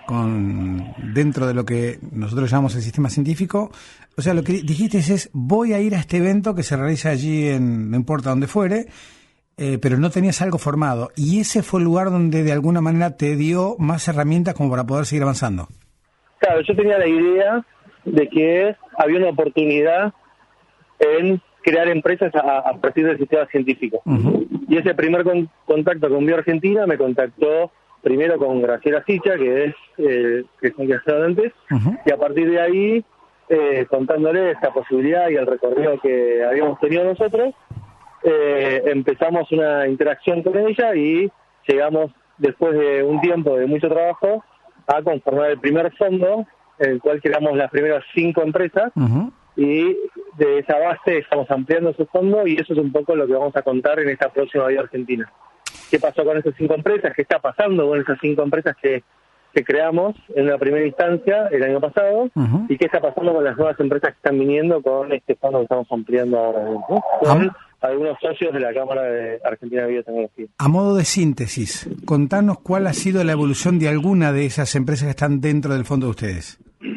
Speaker 3: con dentro de lo que nosotros llamamos el sistema científico, o sea, lo que dijiste es, voy a ir a este evento que se realiza allí en, no importa dónde fuere, eh, pero no tenías algo formado, y ese fue el lugar donde de alguna manera te dio más herramientas como para poder seguir avanzando.
Speaker 9: Claro, yo tenía la idea de que había una oportunidad en crear empresas a, a partir del sistema científico.
Speaker 3: Uh-huh.
Speaker 9: Y ese primer con, contacto con Bio Argentina me contactó primero con Graciela Sicha, que es eh, que es un guiado antes,
Speaker 3: Uh-huh.
Speaker 9: y a partir de ahí, eh, contándole esta posibilidad y el recorrido que habíamos tenido nosotros, eh, empezamos una interacción con ella y llegamos, después de un tiempo de mucho trabajo, a conformar el primer fondo, en el cual creamos las primeras cinco empresas,
Speaker 3: Uh-huh.
Speaker 9: y de esa base estamos ampliando ese fondo, y eso es un poco lo que vamos a contar en esta próxima Bio Argentina. ¿Qué pasó con esas cinco empresas? ¿Qué está pasando con esas cinco empresas que, que creamos en una primera instancia el año pasado?
Speaker 3: Uh-huh.
Speaker 9: ¿Y qué está pasando con las nuevas empresas que están viniendo con este fondo que estamos ampliando ahora, ¿no? Con
Speaker 3: Ah.
Speaker 9: algunos socios de la Cámara de Argentina de Biotecnología.
Speaker 3: A modo de síntesis, contanos cuál ha sido la evolución de alguna de esas empresas que están dentro del fondo de ustedes.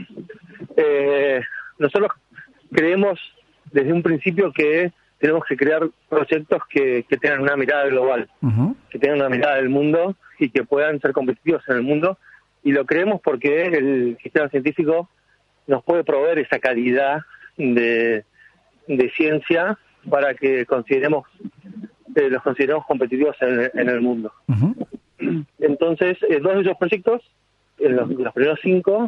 Speaker 9: Eh, nosotros creemos desde un principio que tenemos que crear proyectos que, que tengan una mirada global,
Speaker 3: Uh-huh.
Speaker 9: que tengan una mirada del mundo y que puedan ser competitivos en el mundo, y lo creemos porque el sistema científico nos puede proveer esa calidad de, de ciencia para que consideremos eh, los consideremos competitivos en, en el mundo.
Speaker 3: Uh-huh.
Speaker 9: Entonces, eh, dos de esos proyectos, en los, los primeros cinco,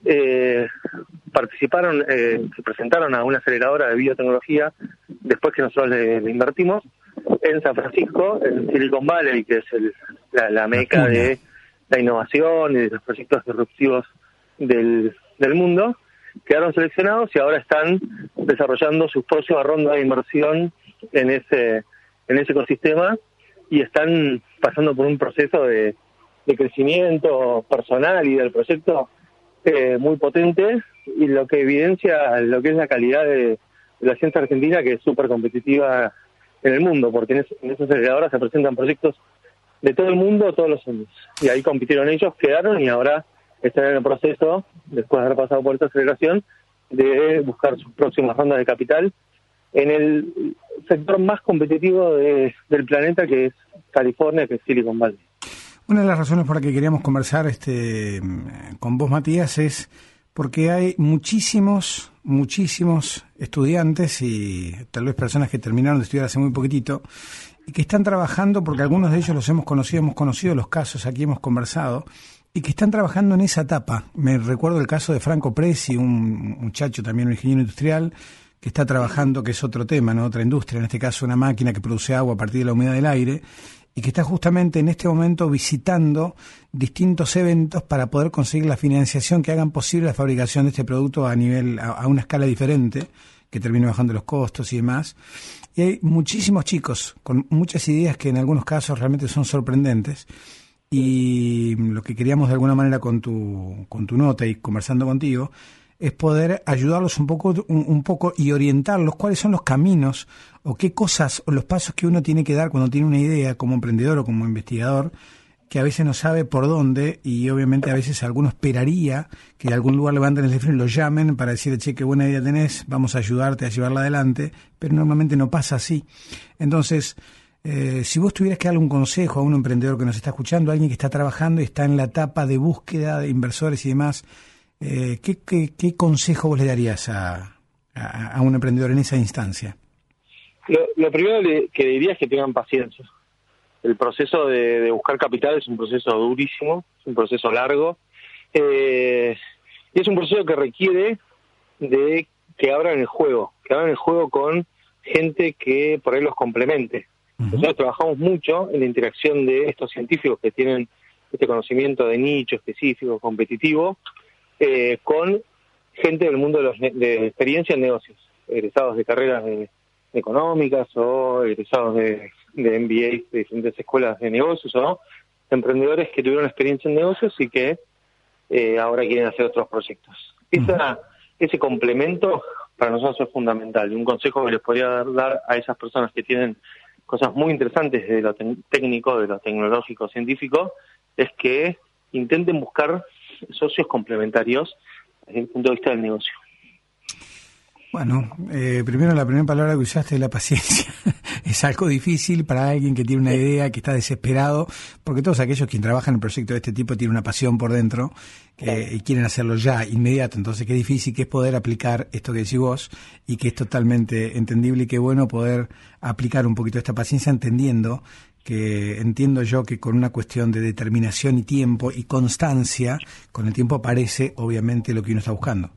Speaker 9: eh, participaron, eh, se presentaron a una aceleradora de biotecnología después que nosotros le, le invertimos en San Francisco, en Silicon Valley, que es el, la, la meca de la innovación y de los proyectos disruptivos del, del mundo. Quedaron seleccionados y ahora están desarrollando su próxima ronda de inversión en ese en ese ecosistema, y están pasando por un proceso de, de crecimiento personal y del proyecto eh, muy potente, y lo que evidencia lo que es la calidad de, de la ciencia argentina, que es súper competitiva en el mundo, porque en, es, en esa aceleradora se presentan proyectos de todo el mundo todos los años, y ahí compitieron ellos, quedaron, y ahora están en el proceso, después de haber pasado por esta aceleración, de buscar sus próximas rondas de capital en el sector más competitivo de, del planeta, que es California, que es Silicon Valley.
Speaker 3: Una de las razones por las que queríamos conversar este con vos, Matías, es porque hay muchísimos, muchísimos estudiantes y tal vez personas que terminaron de estudiar hace muy poquitito y que están trabajando, porque algunos de ellos los hemos conocido, hemos conocido los casos, aquí hemos conversado, y que están trabajando en esa etapa. Me recuerdo el caso de Franco Presi, un muchacho también, un ingeniero industrial, que está trabajando, que es otro tema, ¿no? Otra industria, en este caso una máquina que produce agua a partir de la humedad del aire, y que está justamente en este momento visitando distintos eventos para poder conseguir la financiación que hagan posible la fabricación de este producto a nivel, a, a una escala diferente, que termine bajando los costos y demás. Y hay muchísimos chicos con muchas ideas que en algunos casos realmente son sorprendentes, Y lo que queríamos de alguna manera con tu, con tu nota y conversando contigo es poder ayudarlos un poco, un, un poco y orientarlos cuáles son los caminos o qué cosas o los pasos que uno tiene que dar cuando tiene una idea como emprendedor o como investigador, que a veces no sabe por dónde, y obviamente a veces alguno esperaría que de algún lugar levanten el teléfono y lo llamen para decirle, che, qué buena idea tenés, vamos a ayudarte a llevarla adelante, pero normalmente no pasa así. Entonces, eh, si vos tuvieras que darle un consejo a un emprendedor que nos está escuchando, a alguien que está trabajando y está en la etapa de búsqueda de inversores y demás, eh, ¿qué, qué, qué consejo vos le darías a, a, a un emprendedor en esa instancia?
Speaker 9: Lo, lo primero le, que diría es que tengan paciencia. El proceso de, de buscar capital es un proceso durísimo, es un proceso largo, eh, y es un proceso que requiere de que abran el juego, que abran el juego con gente que por ahí los complemente. Uh-huh. Nosotros trabajamos mucho en la interacción de estos científicos que tienen este conocimiento de nicho específico, competitivo, eh, con gente del mundo de, los, de experiencia en negocios, egresados de carreras de, de económicas o egresados de, de M B A de diferentes escuelas de negocios o emprendedores que tuvieron experiencia en negocios y que eh, ahora quieren hacer otros proyectos. Esa, ese complemento para nosotros es fundamental. Y un consejo que les podría dar, dar a esas personas que tienen cosas muy interesantes de lo te- técnico, de lo tecnológico, científico, es que intenten buscar socios complementarios desde el punto de vista del negocio.
Speaker 3: Bueno, eh, primero la primera palabra que usaste es la paciencia. Es algo difícil para alguien que tiene una idea, que está desesperado, porque todos aquellos que trabajan en proyectos de este tipo tienen una pasión por dentro eh, y quieren hacerlo ya, inmediato. Entonces, qué difícil que es poder aplicar esto que decís vos y que es totalmente entendible y qué bueno poder aplicar un poquito esta paciencia entendiendo que entiendo yo que con una cuestión de determinación y tiempo y constancia, con el tiempo aparece obviamente lo que uno está buscando.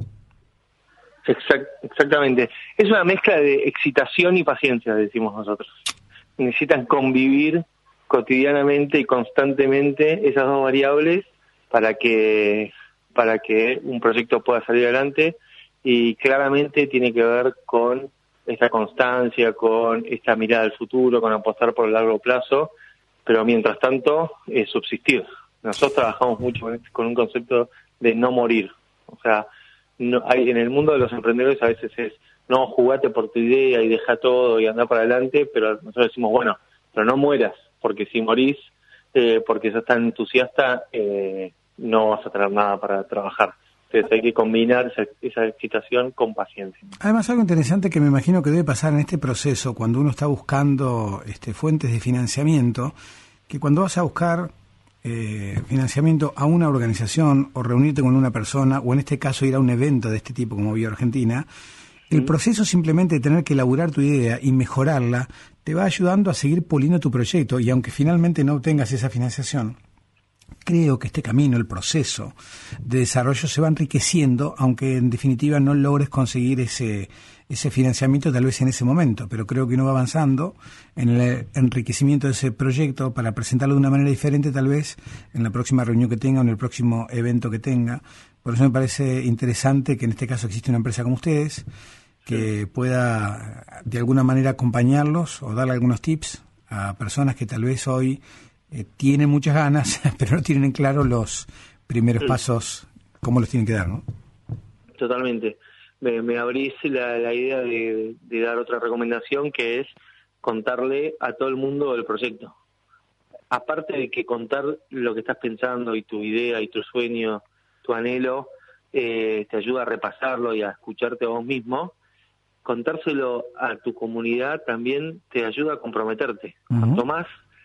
Speaker 9: Exact, exactamente. Es una mezcla de excitación y paciencia, decimos nosotros. Necesitan convivir cotidianamente y constantemente esas dos variables para que para que un proyecto pueda salir adelante, y claramente tiene que ver con esta constancia, con esta mirada al futuro, con apostar por el largo plazo, pero mientras tanto eh, subsistir. Nosotros trabajamos mucho con, este, con un concepto de no morir. O sea, no, hay, en el mundo de los emprendedores a veces es, no, jugate por tu idea y deja todo y anda para adelante, pero nosotros decimos, bueno, pero no mueras, porque si morís, eh, porque sos tan entusiasta, eh, no vas a tener nada para trabajar. Entonces hay que combinar esa, esa excitación con paciencia.
Speaker 3: Además, algo interesante que me imagino que debe pasar en este proceso cuando uno está buscando este, fuentes de financiamiento, que cuando vas a buscar eh, financiamiento a una organización o reunirte con una persona, o en este caso ir a un evento de este tipo como Bio Argentina, el proceso simplemente de tener que elaborar tu idea y mejorarla te va ayudando a seguir puliendo tu proyecto, y aunque finalmente no obtengas esa financiación, creo que este camino, el proceso de desarrollo se va enriqueciendo, aunque en definitiva no logres conseguir ese ese financiamiento tal vez en ese momento, pero creo que uno va avanzando en el enriquecimiento de ese proyecto para presentarlo de una manera diferente tal vez en la próxima reunión que tenga o en el próximo evento que tenga. Por eso me parece interesante que en este caso existe una empresa como ustedes que pueda de alguna manera acompañarlos o darle algunos tips a personas que tal vez hoy eh, tienen muchas ganas, pero no tienen en claro los primeros sí. pasos, cómo los tienen que dar, ¿no?
Speaker 9: Totalmente. Me, me abrís la, la idea de, de dar otra recomendación, que es contarle a todo el mundo del proyecto. Aparte de que contar lo que estás pensando y tu idea y tu sueño, tu anhelo, eh, te ayuda a repasarlo y a escucharte a vos mismo, contárselo a tu comunidad también te ayuda a comprometerte. Uh-huh. Cuanto más,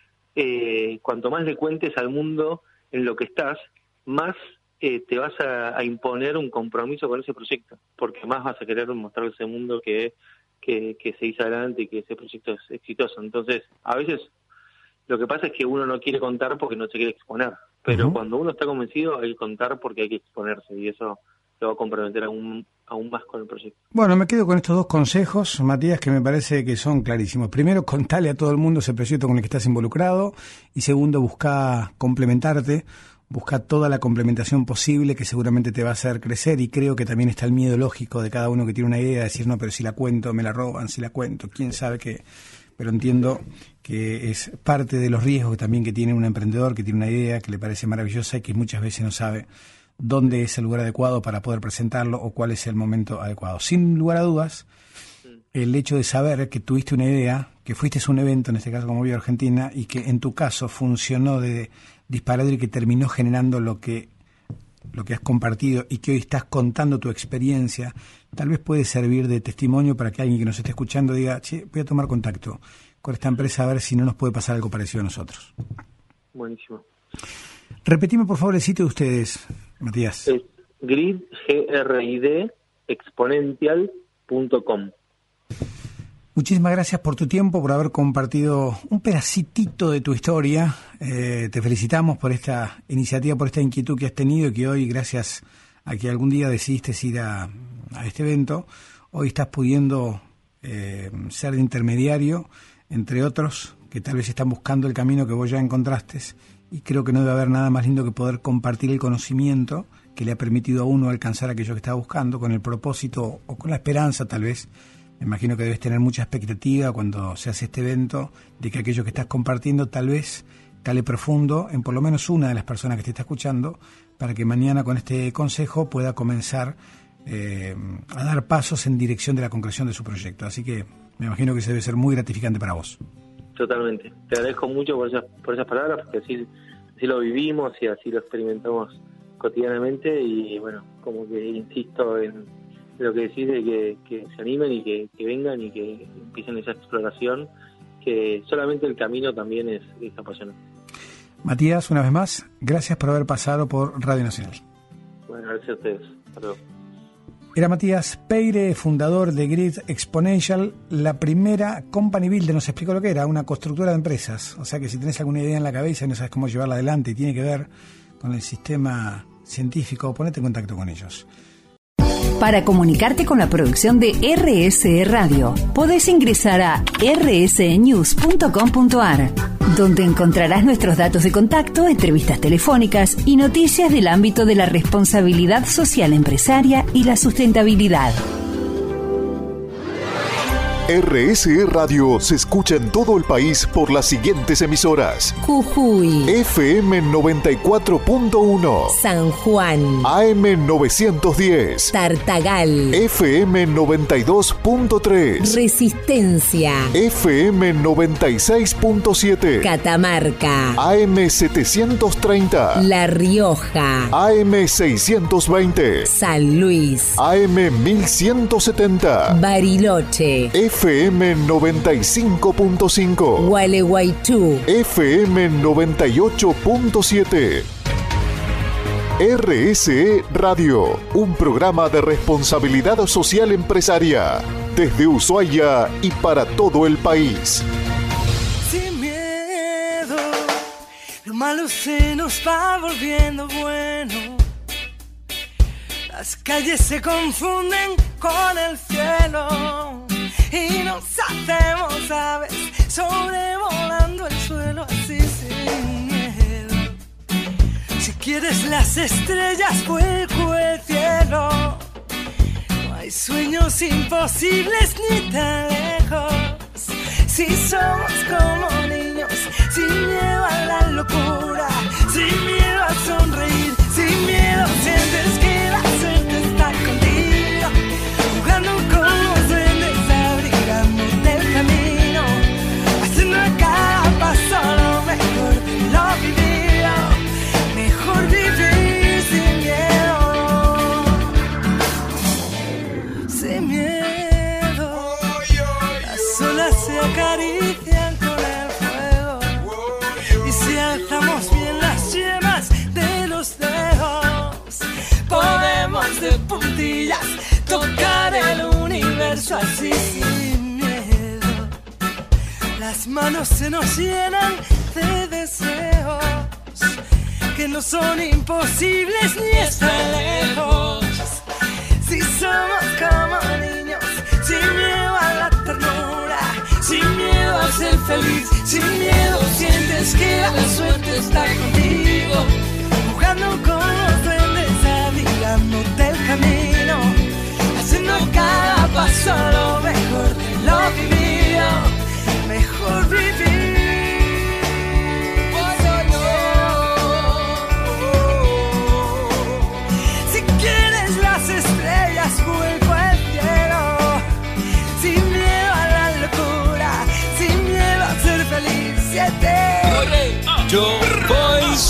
Speaker 9: eh, cuanto más le cuentes al mundo en lo que estás, más eh, te vas a, a imponer un compromiso con ese proyecto, porque más vas a querer mostrarle a ese mundo que, que, que se hizo adelante y que ese proyecto es exitoso. Entonces, a veces lo que pasa es que uno no quiere contar porque no se quiere exponer, pero uh-huh. cuando uno está convencido hay que contar porque hay que exponerse, y eso lo va a comprometer aún, aún más con el proyecto.
Speaker 3: Bueno, me quedo con estos dos consejos, Matías, que me parece que son clarísimos. Primero, contale a todo el mundo ese proyecto con el que estás involucrado, y segundo, busca complementarte, busca toda la complementación posible que seguramente te va a hacer crecer, y creo que también está el miedo lógico de cada uno que tiene una idea de decir, no, pero si la cuento me la roban, si la cuento, quién sabe qué. pero entiendo que es parte de los riesgos también que tiene un emprendedor, que tiene una idea que le parece maravillosa y que muchas veces no sabe dónde es el lugar adecuado para poder presentarlo o cuál es el momento adecuado. Sin lugar a dudas, el hecho de saber que tuviste una idea, que fuiste a un evento, en este caso como Viva Argentina, y que en tu caso funcionó de disparador y que terminó generando lo que lo que has compartido y que hoy estás contando tu experiencia, tal vez puede servir de testimonio para que alguien que nos esté escuchando diga, che, voy a tomar contacto con esta empresa a ver si no nos puede pasar algo parecido a nosotros.
Speaker 9: Buenísimo.
Speaker 3: Repetime por favor el sitio de ustedes, Matías.
Speaker 9: Es grid, G R I D, exponential punto com.
Speaker 3: Muchísimas gracias por tu tiempo, por haber compartido un pedacitito de tu historia. Eh, te felicitamos por esta iniciativa, por esta inquietud que has tenido y que hoy, gracias a que algún día decidiste ir a, a este evento, hoy estás pudiendo eh, ser de intermediario entre otros que tal vez están buscando el camino que vos ya encontraste, y creo que no debe haber nada más lindo que poder compartir el conocimiento que le ha permitido a uno alcanzar aquello que estaba buscando, con el propósito o con la esperanza tal vez. Me imagino que debes tener mucha expectativa cuando se hace este evento de que aquello que estás compartiendo tal vez cale profundo en por lo menos una de las personas que te está escuchando, para que mañana con este consejo pueda comenzar eh, a dar pasos en dirección de la concreción de su proyecto. Así que me imagino que eso debe ser muy gratificante para vos.
Speaker 9: Totalmente. Te agradezco mucho por esas, por esas palabras, porque así, así lo vivimos y así lo experimentamos cotidianamente, y bueno, como que insisto en lo que decís de que, que se animen y que, que vengan y que empiecen esa exploración, que solamente el camino también es, es apasionante.
Speaker 3: Matías, una vez más, gracias por haber pasado por Radio Nacional.
Speaker 9: Bueno, gracias a ustedes. Hasta luego.
Speaker 3: Era Matías Peire, fundador de Grid Exponential, la primera company builder. Nos explicó lo que era, una constructora de empresas. O sea que si tenés alguna idea en la cabeza y no sabes cómo llevarla adelante y tiene que ver con el sistema científico, ponete en contacto con ellos.
Speaker 4: Para comunicarte con la producción de R S E Radio, podés ingresar a r s e news punto com punto a r, donde encontrarás nuestros datos de contacto, entrevistas telefónicas y noticias del ámbito de la responsabilidad social empresaria y la sustentabilidad.
Speaker 5: R S E Radio se escucha en todo el país por las siguientes emisoras:
Speaker 6: Jujuy,
Speaker 5: F M noventa y cuatro punto uno,
Speaker 6: San Juan,
Speaker 5: A M novecientos diez,
Speaker 6: Tartagal,
Speaker 5: F M noventa y dos punto tres,
Speaker 6: Resistencia,
Speaker 5: F M noventa y seis punto siete,
Speaker 6: Catamarca,
Speaker 5: A M setecientos treinta,
Speaker 6: La Rioja,
Speaker 5: A M seiscientos veinte,
Speaker 6: San Luis,
Speaker 5: A M mil ciento setenta,
Speaker 6: Bariloche,
Speaker 5: F M noventa y cinco punto cinco,
Speaker 6: Gualeguaychú,
Speaker 5: F M noventa y ocho punto siete. R S E Radio, un programa de responsabilidad social empresaria, desde Ushuaia y para todo el país.
Speaker 1: Sin miedo, lo malo se nos va volviendo bueno. Las calles se confunden con el cielo y nos hacemos aves sobrevolando el suelo así sin miedo. Si quieres las estrellas, vuelco el cielo. No hay sueños imposibles ni tan lejos. Si somos como niños, sin miedo a la locura, sin miedo a sonreír, sin miedo sientes que la suerte está contigo, jugando con los duendes, abrigándote el camino, haciendo a cada paso lo mejor de lo vivido, mejor vivir sin miedo, sin miedo. Las olas se acarician con el fuego, y si alzamos bien las yemas de los dedos, podemos de puntillas tocar el universo así sin miedo. Las manos se nos llenan de deseos que no son imposibles ni están lejos. Si somos como niños, sin miedo a la ternura, sin miedo a ser feliz, sin miedo sientes que la suerte está contigo, jugando con los duendes, abrigándote el camino, haciendo cada paso lo mejor de lo vivido, mejor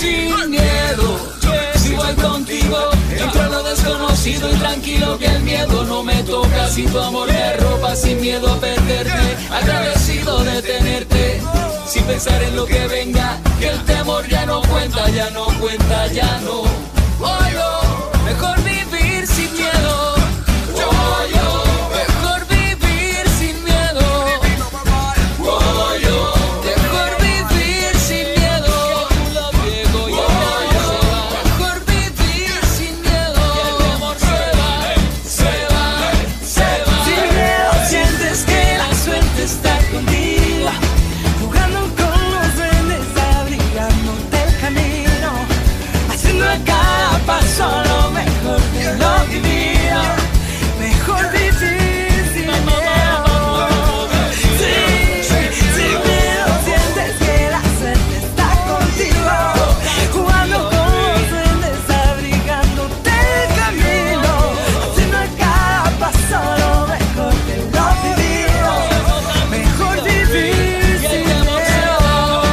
Speaker 8: sin miedo. Si voy contigo, entro a lo desconocido y tranquilo que el miedo no me toca. Si tu amor me arropa sin miedo a perderte, agradecido de tenerte, sin pensar en lo que venga, que el temor ya no cuenta, ya no cuenta, ya no. Oh, yo, mejor vivir sin miedo. Oh, yo, mejor vivir sin miedo. Oh, yo, mejor vivir sin miedo. Lo viejo y el daño se va. Mejor vivir sin miedo. Y el temor se va, se va, se va. Sin miedo sientes que la suerte está contigo, jugando con los duendes, abrigándote el camino, haciendo a cada paso lo mejor de lo vivido. Mejor vivir sin miedo. Sí, sin miedo sientes que la suerte está contigo, jugando con los duendes, abrigándote el camino, haciendo a cada paso lo mejor de lo vivido. Mejor vivir sin miedo.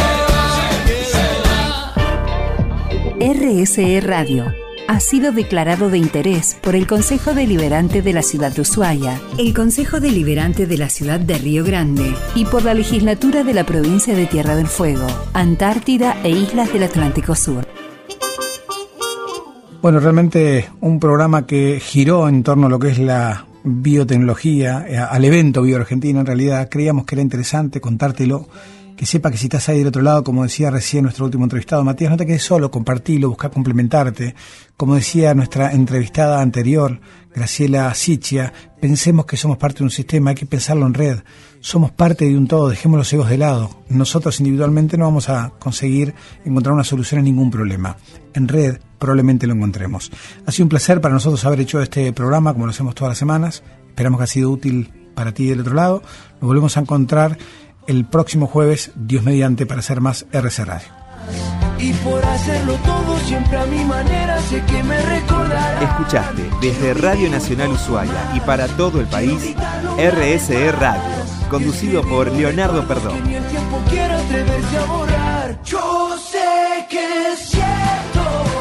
Speaker 4: R S E Radio ha sido declarado de interés por el Consejo Deliberante de la Ciudad de Ushuaia, el Consejo Deliberante de la Ciudad de Río Grande y por la Legislatura de la Provincia de Tierra del Fuego, Antártida e Islas del Atlántico Sur.
Speaker 3: Bueno, realmente un programa que giró en torno a lo que es la biotecnología, eh, al evento BioArgentina. En realidad creíamos que era interesante contártelo, que sepa que si estás ahí del otro lado, como decía recién nuestro último entrevistado, Matías, no te quedes solo, compartilo, busca complementarte. Como decía nuestra entrevistada anterior, Graciela Sichia, pensemos que somos parte de un sistema, hay que pensarlo en red. Somos parte de un todo, dejemos los egos de lado. Nosotros individualmente no vamos a conseguir encontrar una solución a ningún problema. En red probablemente lo encontremos. Ha sido un placer para nosotros haber hecho este programa, como lo hacemos todas las semanas. Esperamos que ha sido útil para ti del otro lado. Nos volvemos a encontrar el próximo jueves, Dios mediante, para hacer más R C Radio.
Speaker 8: Y por hacerlo todo siempre a mi manera, sé que me recordarás.
Speaker 2: Escuchaste desde Radio Nacional Ushuaia y para todo el país, R S E Radio, conducido por Leonardo Perdón.
Speaker 8: Que ni el tiempo quiere atreverse a borrar. Yo sé que es cierto.